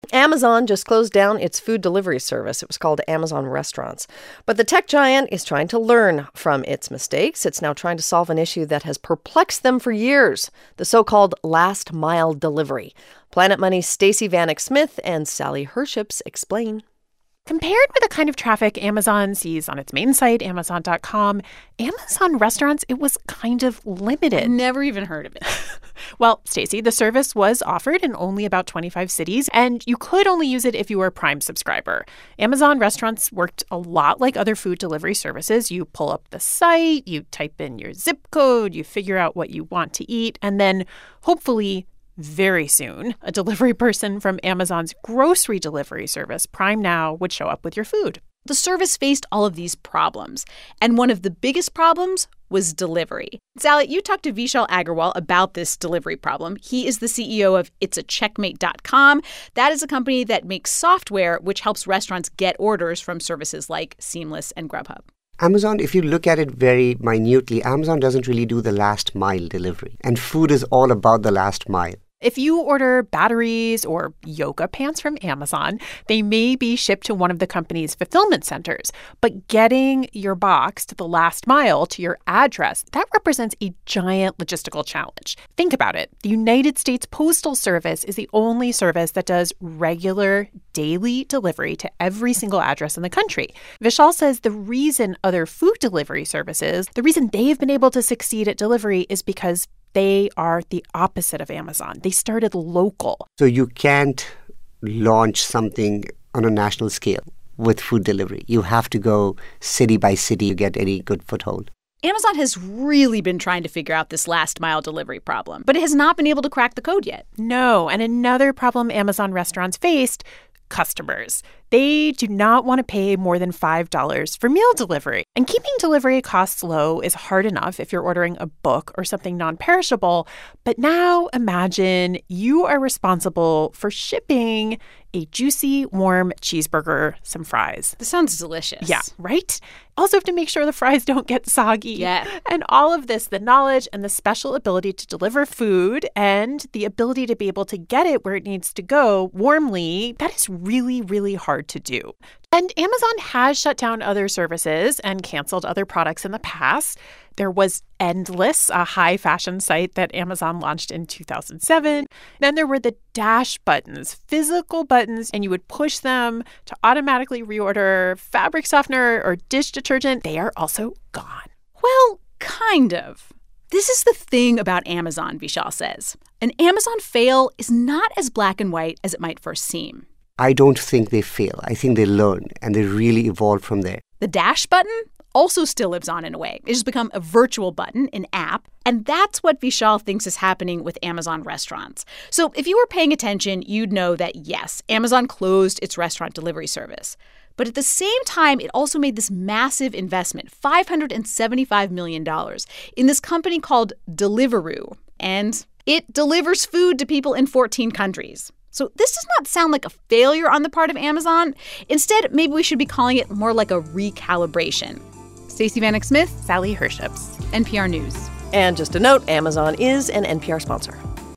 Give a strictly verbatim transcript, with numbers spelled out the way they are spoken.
Amazon just closed down its food delivery service. It was called Amazon Restaurants. But the tech giant is trying to learn from its mistakes. It's now trying to solve an issue that has perplexed them for years, the so-called last mile delivery. Planet Money's Stacey Vanek Smith and Sally Herships explain. Compared with the kind of traffic Amazon sees on its main site, Amazon dot com, Amazon Restaurants, it was kind of limited. Never even heard of it. Well, Stacey, the service was offered in only about twenty-five cities, and you could only use it if you were a Prime subscriber. Amazon Restaurants worked a lot like other food delivery services. You pull up the site, you type in your zip code, you figure out what you want to eat, and then hopefully very soon, a delivery person from Amazon's grocery delivery service, Prime Now, would show up with your food. The service faced all of these problems, and one of the biggest problems was delivery. Sally, you talked to Vishal Agarwal about this delivery problem. He is the C E O of It's A Checkmate dot com. That is a company that makes software which helps restaurants get orders from services like Seamless and Grubhub. Amazon, if you look at it very minutely, Amazon doesn't really do the last mile delivery. And food is all about the last mile. If you order batteries or yoga pants from Amazon, they may be shipped to one of the company's fulfillment centers. But getting your box to the last mile to your address, that represents a giant logistical challenge. Think about it. The United States Postal Service is the only service that does regular daily delivery to every single address in the country. Vishal says the reason other food delivery services, the reason they've been able to succeed at delivery is because they are the opposite of Amazon. They started local. So you can't launch something on a national scale with food delivery. You have to go city by city to get any good foothold. Amazon has really been trying to figure out this last mile delivery problem, but it has not been able to crack the code yet. No, and another problem Amazon restaurants faced, customers. They do not want to pay more than five dollars for meal delivery. And keeping delivery costs low is hard enough if you're ordering a book or something non-perishable. But now imagine you are responsible for shipping a juicy, warm cheeseburger, some fries. This sounds delicious. Yeah, right? Also have to make sure the fries don't get soggy. Yeah. And all of this, the knowledge and the special ability to deliver food and the ability to be able to get it where it needs to go warmly, that is really, really hard to do. And Amazon has shut down other services and canceled other products in the past. There was Endless, a high fashion site that Amazon launched in two thousand seven. Then there were the Dash buttons, physical buttons, and you would push them to automatically reorder fabric softener or dish detergent. They are also gone. Well, kind of. This is the thing about Amazon, Vishal says. An Amazon fail is not as black and white as it might first seem. I don't think they fail. I think they learn, and they really evolve from there. The Dash button also still lives on in a way. It has become a virtual button, an app, and that's what Vishal thinks is happening with Amazon Restaurants. So if you were paying attention, you'd know that, yes, Amazon closed its restaurant delivery service. But at the same time, it also made this massive investment, five hundred seventy-five million dollars, in this company called Deliveroo. And it delivers food to people in fourteen countries. So this does not sound like a failure on the part of Amazon. Instead, maybe we should be calling it more like a recalibration. Stacey Vanek Smith, Sally Herships, N P R News. And just a note, Amazon is an N P R sponsor.